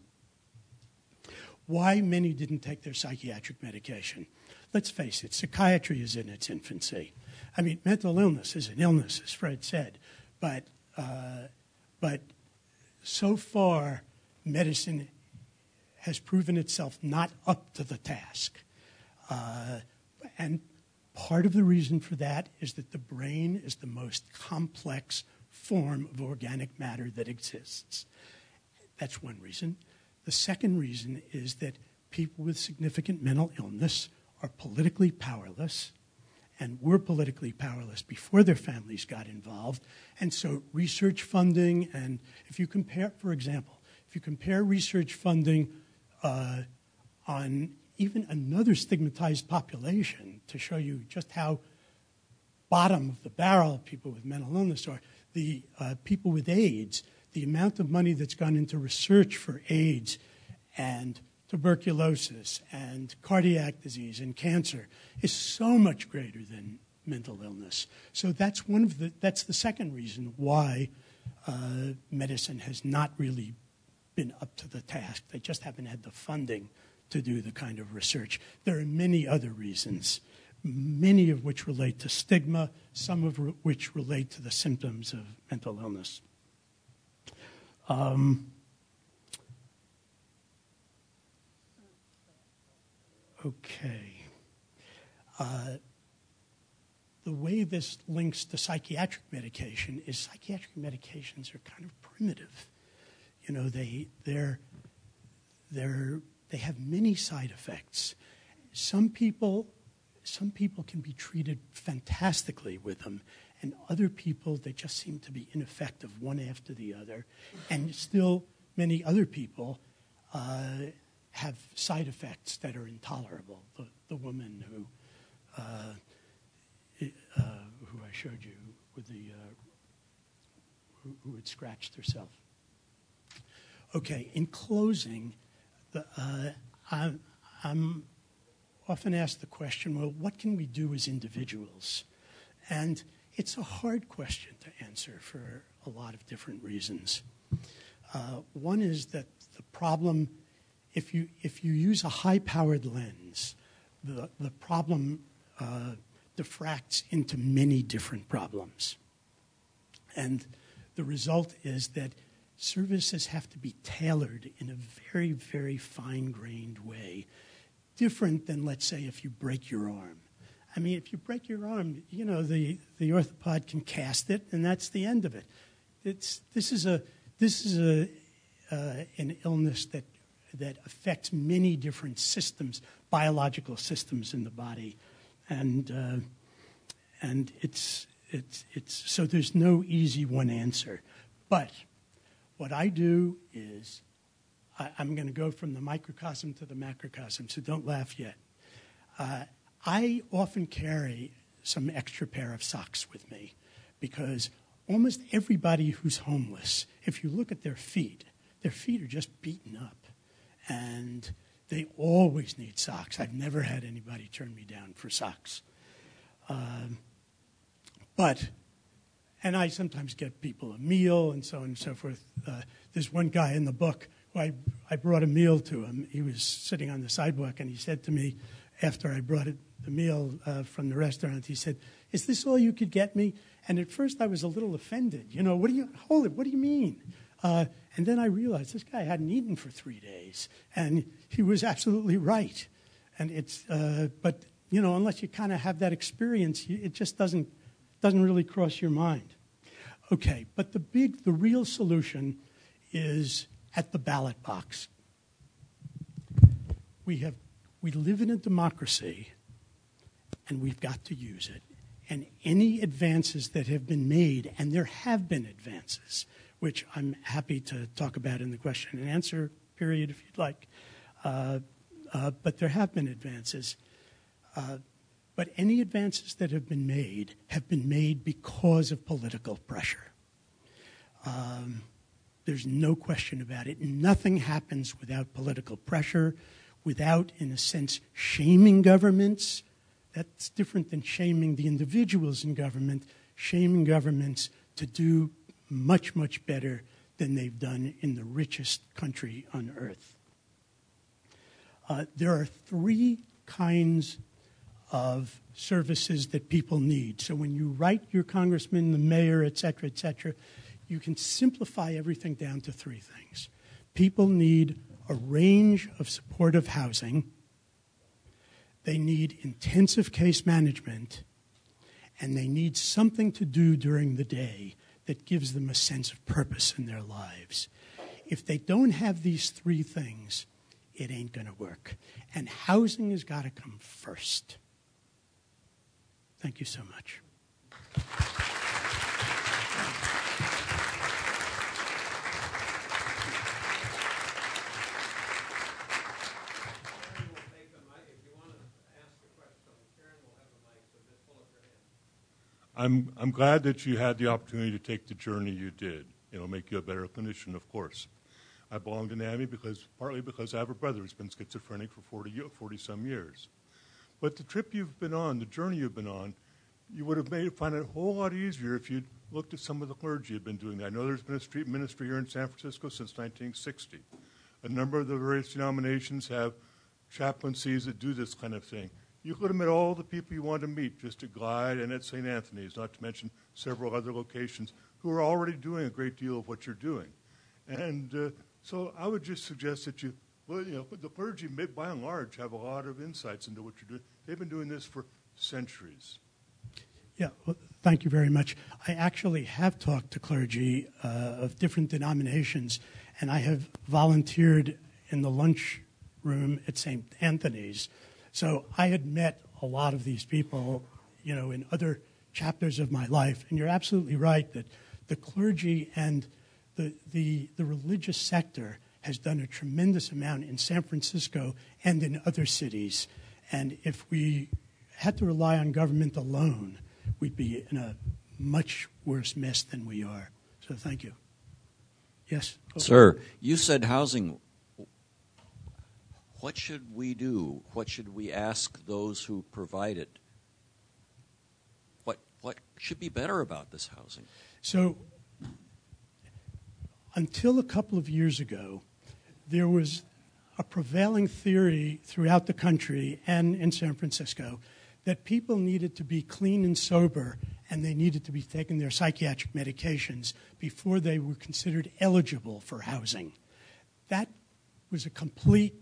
Why many didn't take their psychiatric medication? Let's face it, psychiatry is in its infancy. I mean, mental illness is an illness, as Fred said, but so far, medicine has proven itself not up to the task. And part of the reason for that is that the brain is the most complex form of organic matter that exists. That's one reason. The second reason is that people with significant mental illness are politically powerless, and were politically powerless before their families got involved. And so research funding, and if you compare, for example, if you compare research funding on even another stigmatized population to show you just how bottom of the barrel people with mental illness are, the people with AIDS, the amount of money that's gone into research for AIDS and tuberculosis and cardiac disease and cancer is so much greater than mental illness. So that's that's the second reason why medicine has not really been up to the task. They just haven't had the funding to do the kind of research. There are many other reasons, many of which relate to stigma, some of which relate to the symptoms of mental illness. Okay. The way this links to psychiatric medication is psychiatric medications are kind of primitive. You know, they have many side effects. Some people can be treated fantastically with them, and other people, they just seem to be ineffective one after the other. And still, many other people have side effects that are intolerable. The woman who I showed you with who had scratched herself. Okay, in closing, I'm often asked the question, well, what can we do as individuals? And it's a hard question to answer for a lot of different reasons. One is that the problem, if you use a high-powered lens, the problem diffracts into many different problems. And the result is that services have to be tailored in a very, very fine-grained way, different than, let's say, if you break your arm. I mean, if you break your arm, you know, the orthopod can cast it, and that's the end of it. This is an illness that affects many different systems, biological systems in the body, and it's so there's no easy one answer. But what I do is I'm going to go from the microcosm to the macrocosm, so don't laugh yet. I often carry some extra pair of socks with me because almost everybody who's homeless, if you look at their feet are just beaten up, and they always need socks. I've never had anybody turn me down for socks. And I sometimes get people a meal and so on and so forth. There's one guy in the book who I brought a meal to him. He was sitting on the sidewalk, and he said to me, after I brought the meal from the restaurant, he said, "Is this all you could get me?" And at first I was a little offended. You know, what do you mean? And then I realized this guy hadn't eaten for 3 days, and he was absolutely right. And but you know, unless you kind of have that experience, it just doesn't really cross your mind. Okay, but the real solution is at the ballot box. We live in a democracy, and we've got to use it. And any advances that have been made, and there have been advances, which I'm happy to talk about in the question and answer period if you'd like, but there have been advances. But any advances that have been made because of political pressure. There's no question about it. Nothing happens without political pressure, without, in a sense, shaming governments. That's different than shaming the individuals in government, shaming governments to do much, much better than they've done in the richest country on earth. There are three kinds of services that people need. So when you write your congressman, the mayor, et cetera, you can simplify everything down to three things. People need a range of supportive housing. They need intensive case management. And they need something to do during the day that gives them a sense of purpose in their lives. If they don't have these three things, it ain't going to work. And housing has got to come first. Thank you so much. I'm glad that you had the opportunity to take the journey you did. It'll make you a better clinician, of course. I belong to NAMI partly because I have a brother who's been schizophrenic for 40-some years. But the trip you've been on, the journey you've been on, you would have find it a whole lot easier if you'd looked at some of the clergy you've been doing that. I know there's been a street ministry here in San Francisco since 1960. A number of the various denominations have chaplaincies that do this kind of thing. You could have met all the people you wanted to meet just at Glide and at St. Anthony's, not to mention several other locations, who are already doing a great deal of what you're doing. And so I would just suggest that the clergy, by and large, have a lot of insights into what you're doing. They've been doing this for centuries. Yeah, well, thank you very much. I actually have talked to clergy of different denominations, and I have volunteered in the lunch room at St. Anthony's. So I had met a lot of these people, in other chapters of my life. And you're absolutely right that the clergy and the religious sector has done a tremendous amount in San Francisco and in other cities. And if we had to rely on government alone, we'd be in a much worse mess than we are. So thank you. Yes? Sir, you said housing. What should we do? What should we ask those who provide it? What should be better about this housing? So until a couple of years ago, there was a prevailing theory throughout the country and in San Francisco that people needed to be clean and sober and they needed to be taking their psychiatric medications before they were considered eligible for housing. That was a complete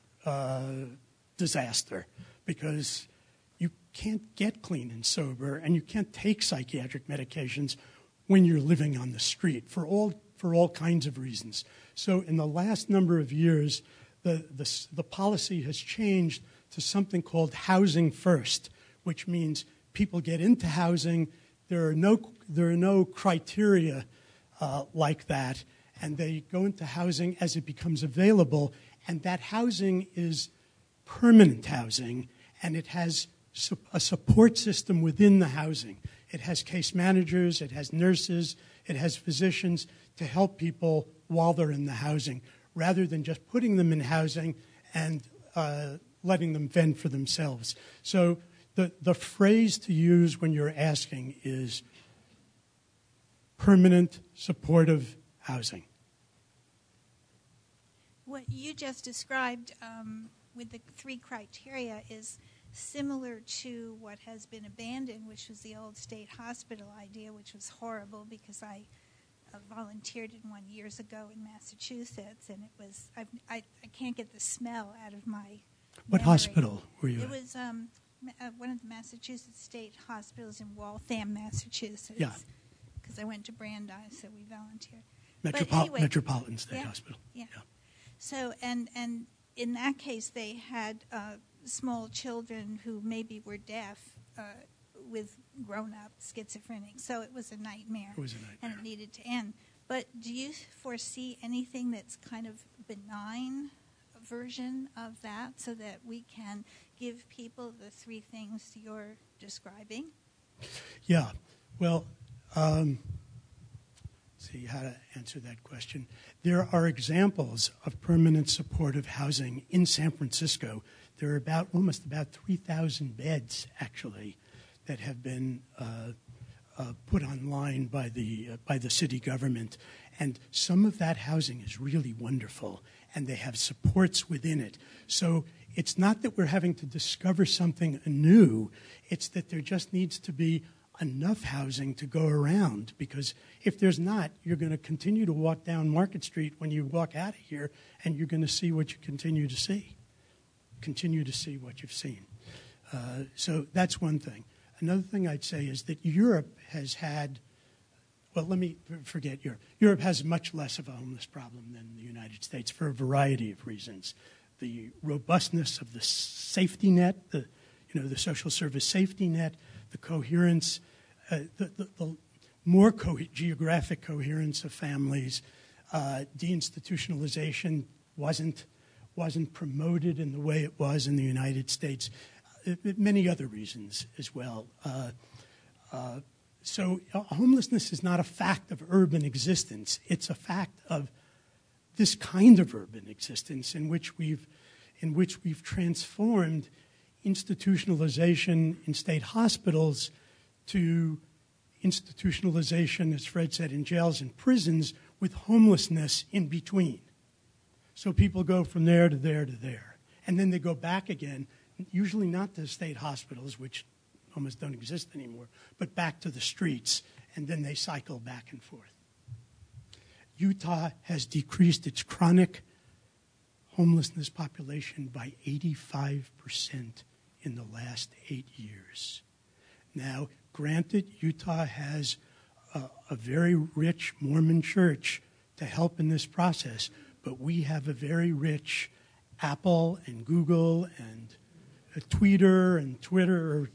disaster because you can't get clean and sober and you can't take psychiatric medications when you're living on the street for all kinds of reasons. So in the last number of years, the policy has changed to something called housing first, which means people get into housing. There are no criteria like that, and they go into housing as it becomes available, and that housing is permanent housing, and it has a support system within the housing. It has case managers, it has nurses, it has physicians to help people while they're in the housing, rather than just putting them in housing and letting them fend for themselves. So the phrase to use when you're asking is permanent supportive housing. What you just described with the three criteria is similar to what has been abandoned, which was the old state hospital idea, which was horrible because I volunteered in one years ago in Massachusetts, and it was I can't get the smell out of my What memory. Hospital were you It at? was one of the Massachusetts state hospitals in Waltham, Massachusetts. Yeah. Because I went to Brandeis, so we volunteered. Metropolitan State Hospital. Yeah. So, and in that case, they had small children who maybe were deaf with grown-up schizophrenic. So it was a nightmare. It was a nightmare. And it needed to end. But do you foresee anything that's kind of benign version of that so that we can give people the three things you're describing? Yeah. Well, see how to answer that question. There are examples of permanent supportive housing in San Francisco. There are almost about 3,000 beds, actually, that have been put online by the city government. And some of that housing is really wonderful, and they have supports within it. So it's not that we're having to discover something anew. It's that there just needs to be enough housing to go around, because if there's not, you're going to continue to walk down Market Street when you walk out of here, and you're going to see what you continue to see what you've seen. So that's one thing. Another thing I'd say is that Europe has had, well, let me forget Europe. Europe has much less of a homeless problem than the United States for a variety of reasons. The robustness of the safety net, the social service safety net, the coherence, the more geographic coherence of families, deinstitutionalization wasn't promoted in the way it was in the United States. Many other reasons as well. So homelessness is not a fact of urban existence. It's a fact of this kind of urban existence in which we've transformed institutionalization in state hospitals to institutionalization, as Fred said, in jails and prisons, with homelessness in between. So people go from there to there to there. And then they go back again, usually not to state hospitals, which almost don't exist anymore, but back to the streets, and then they cycle back and forth. Utah has decreased its chronic homelessness population by 85% in the last 8 years. Now, granted, Utah has a very rich Mormon church to help in this process, but we have a very rich Apple and Google and Twitter and Twitter.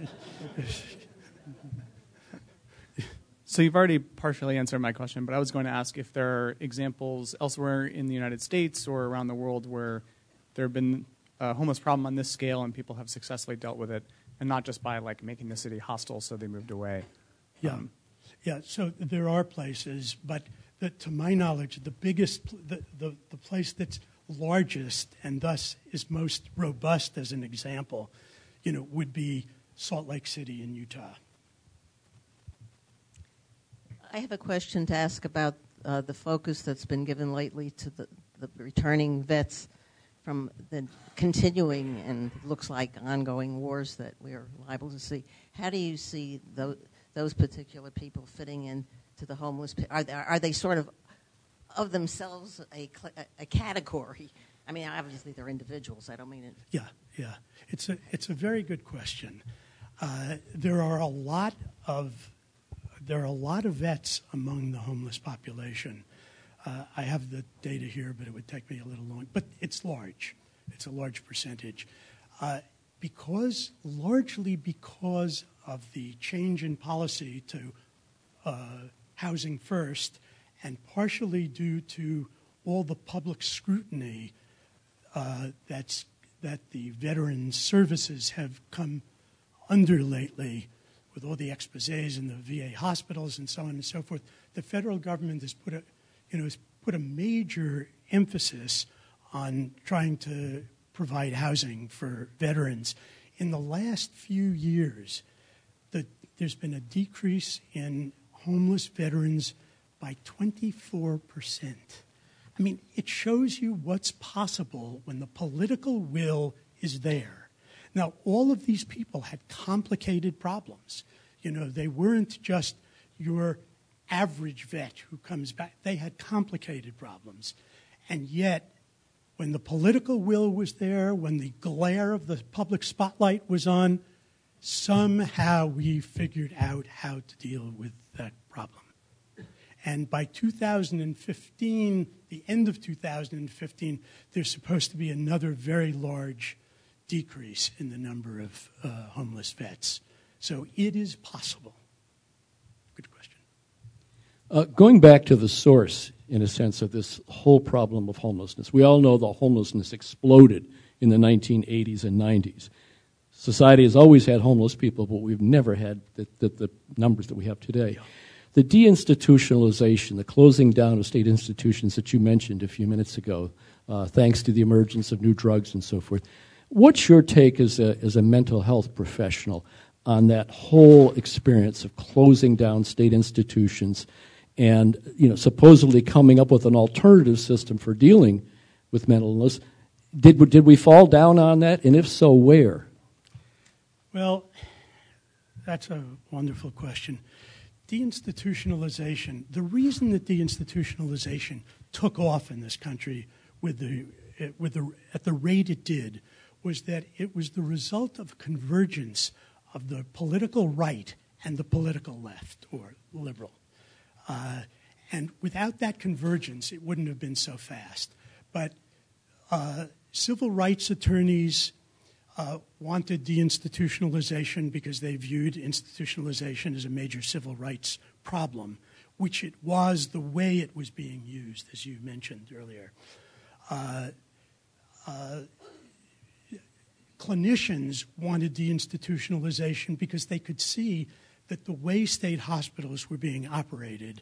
So you've already partially answered my question, but I was going to ask if there are examples elsewhere in the United States or around the world where there have been a homeless problem on this scale and people have successfully dealt with it, and not just by making the city hostile so they moved away. Yeah. So there are places, but to my knowledge, the biggest, the place that's largest and thus is most robust as an example, would be Salt Lake City in Utah. I have a question to ask about the focus that's been given lately to the returning vets from the continuing and looks like ongoing wars that we are liable to see. How do you see those particular people fitting into the homeless? Are they sort of themselves a category? I mean, obviously they're individuals. I don't mean it. Yeah. It's a very good question. There are a lot of vets among the homeless population. I have the data here, but it would take me a little long. But it's large. It's a large percentage. Largely because of the change in policy to housing first, and partially due to all the public scrutiny that the veterans services have come under lately, with all the exposés in the VA hospitals and so on and so forth. The federal government has put a major emphasis on trying to provide housing for veterans. In the last few years, there's been a decrease in homeless veterans by 24%. I mean, it shows you what's possible when the political will is there. Now, all of these people had complicated problems. They weren't just your average vet who comes back. They had complicated problems. And yet, when the political will was there, when the glare of the public spotlight was on, somehow we figured out how to deal with that problem. And by 2015, the end of 2015, there's supposed to be another very large decrease in the number of homeless vets. So it is possible. Good question. Going back to the source, in a sense, of this whole problem of homelessness, we all know the homelessness exploded in the 1980s and 90s. Society has always had homeless people, but we've never had the numbers that we have today. Yeah. the deinstitutionalization, the closing down of state institutions that you mentioned a few minutes ago, thanks to the emergence of new drugs and so forth, what's your take as a mental health professional on that whole experience of closing down state institutions and supposedly coming up with an alternative system for dealing with mental illness? Did we fall down on that, and if so, where? Well, that's a wonderful question. Deinstitutionalization, the reason that deinstitutionalization took off in this country at the rate it did was that it was the result of convergence of the political right and the political left, or liberal. And without that convergence, it wouldn't have been so fast. But civil rights attorneys wanted deinstitutionalization because they viewed institutionalization as a major civil rights problem, which it was the way it was being used, as you mentioned earlier. Clinicians wanted deinstitutionalization because they could see that the way state hospitals were being operated,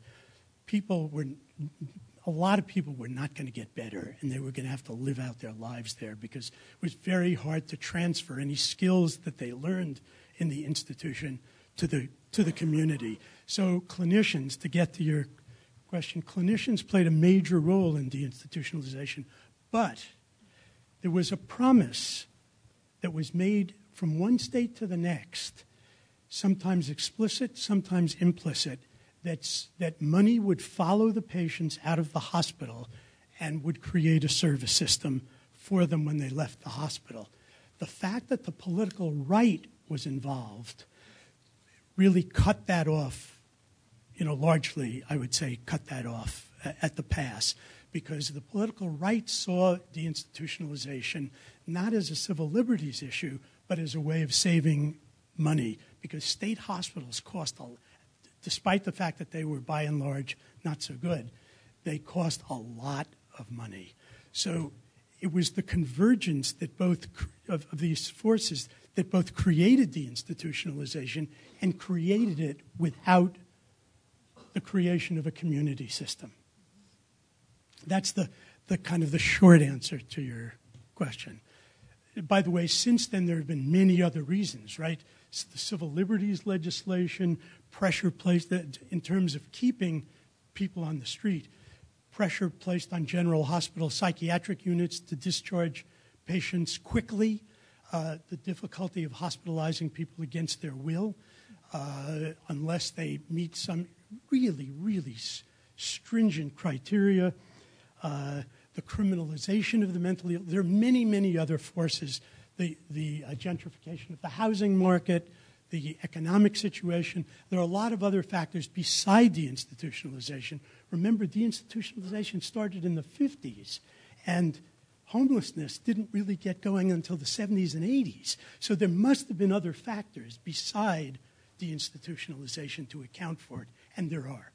a lot of people were not going to get better, and they were going to have to live out their lives there because it was very hard to transfer any skills that they learned in the institution to the community. So clinicians, to get to your question, clinicians played a major role in deinstitutionalization, but there was a promise that was made from one state to the next, sometimes explicit, sometimes implicit, that money would follow the patients out of the hospital and would create a service system for them when they left the hospital. The fact that the political right was involved really cut that off, largely, I would say, cut that off at the pass, because the political right saw deinstitutionalization not as a civil liberties issue, but as a way of saving money, because state hospitals cost despite the fact that they were by and large not so good, they cost a lot of money. So it was the convergence that of these forces that both created deinstitutionalization and created it without the creation of a community system. That's the kind of the short answer to your question. By the way, since then there have been many other reasons, right? The civil liberties legislation, pressure placed in terms of keeping people on the street, pressure placed on general hospital psychiatric units to discharge patients quickly, the difficulty of hospitalizing people against their will, unless they meet some really, really stringent criteria, the criminalization of the mentally ill. There are many, many other forces, the gentrification of the housing market, the economic situation. There are a lot of other factors beside deinstitutionalization. Remember, deinstitutionalization started in the 50s, and homelessness didn't really get going until the 70s and 80s. So there must have been other factors beside deinstitutionalization to account for it, and there are.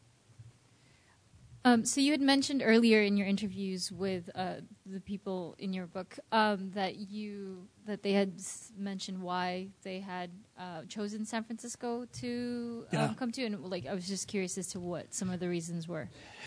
So you had mentioned earlier in your interviews with the people in your book that they had mentioned why they had chosen San Francisco to come to, and I was just curious as to what some of the reasons were.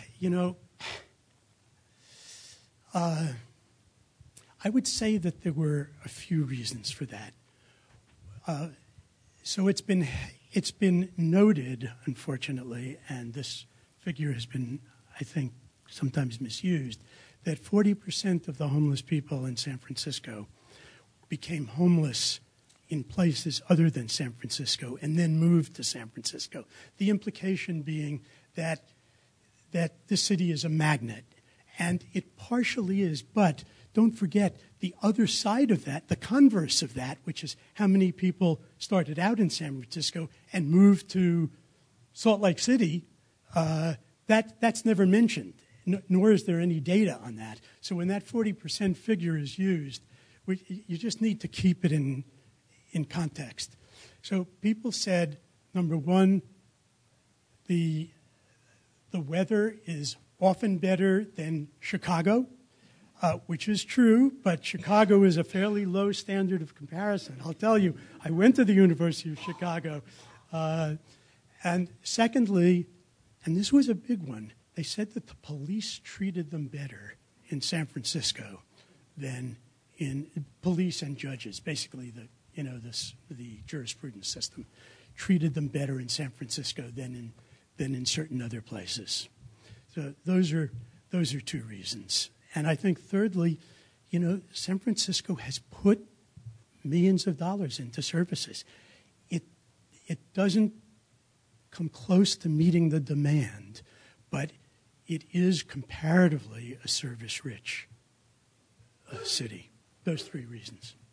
I would say that there were a few reasons for that. So it's been noted, unfortunately, and this figure has been, I think, sometimes misused, that 40% of the homeless people in San Francisco became homeless in places other than San Francisco and then moved to San Francisco. The implication being that this city is a magnet, and it partially is, but don't forget the other side of that, the converse of that, which is how many people started out in San Francisco and moved to Salt Lake City. That's never mentioned, nor is there any data on that. So when that 40% figure is used, you just need to keep it in context. So people said, number one, the weather is often better than Chicago, which is true, but Chicago is a fairly low standard of comparison. I'll tell you, I went to the University of Chicago. And secondly, And this was a big one. They said that the police treated them better in San Francisco than in police and judges, basically the jurisprudence system, treated them better in San Francisco than in certain other places. So those are two reasons. And I think thirdly, San Francisco has put millions of dollars into services. It doesn't come close to meeting the demand, but it is comparatively a service-rich city. Those three reasons.